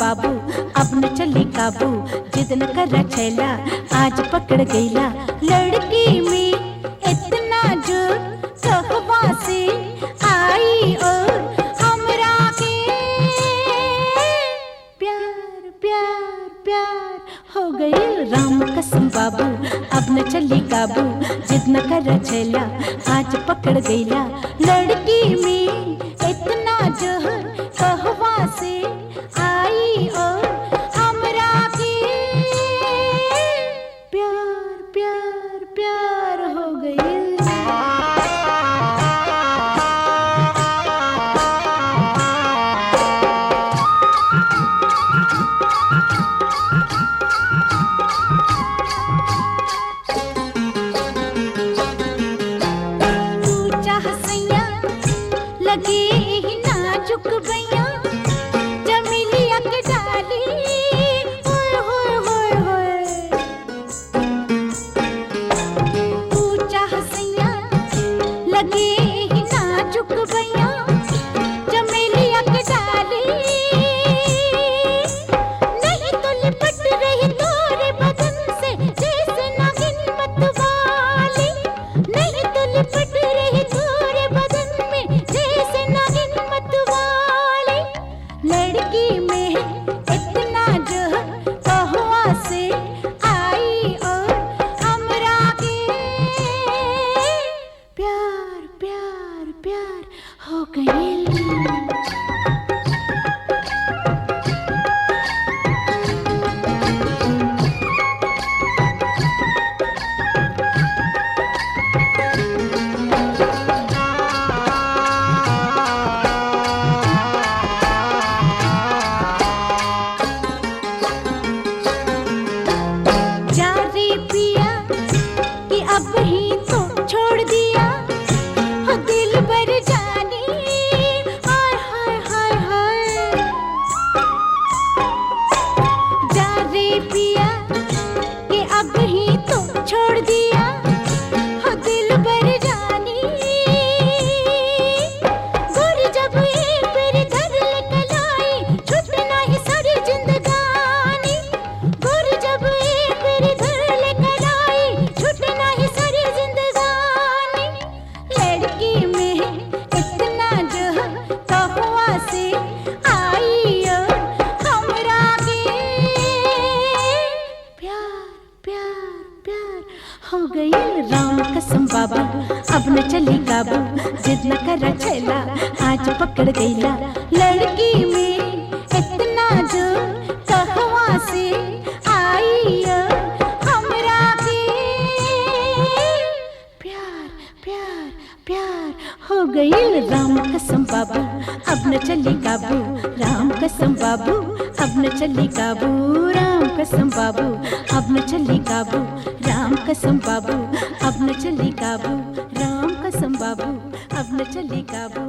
बाबू अब न चली काबू, जिद न कर छैला आज पकड़ गईला। लड़की में इतना जो कहवा से आई और हमरा के प्यार प्यार प्यार हो गई। राम कसम बाबू अब न चली काबू, जिद न कर छैला आज पकड़ गईला। लड़की में इतना जो कहवा से आई और हमरा के प्यार प्यार प्यार हो गई। तू चाह सैया लगे ही नाजुक भैया, जमीलिया के डाली होय होय होय होय। तू चाह सैया लगे ही नाजुक भैया, जमीलिया के डाली नहीं तो लिपट रही तोरे बदन से जैसे नागिन मतवाली। नहीं तो लिपट रही तोरे बदन में जैसे नागिन मतवाली। लड़की में इतना जो कहवा से आई और हमरा के प्यार प्यार प्यार हो गई। जा रे पिया कि अब ही तो छोड़ दिया हो दिल भर जानी हाय हाय हाय हाय। जा रे पिया कि अब ही तो छोड़ दिया हो दिल भर जानी। गुर जब एक बार घर लेकर आई छूटना ही सारी जिंदगानी। गुर जब एक बार घर लेकर आई छूटना ही सारी जिंदगानी। लड़की में इतना जो कहवा से आई और हमरा के प्यार प्यार प्यार हो गई। राम कसम बाबू अब न चली काबू, जिद न कर छैला आज पकड़ गईला। लड़की में इतना जो कहवा से आई और हमरा के प्यार प्यार प्यार हो गई। राम कसम बाबू अब न चली काबू, राम कसम बाबू अब न चली काबू। राम कसम बाबू अब न चली काबू, राम कसम बाबू अब न चली काबू। राम कसम बाबू अब न चली काबू।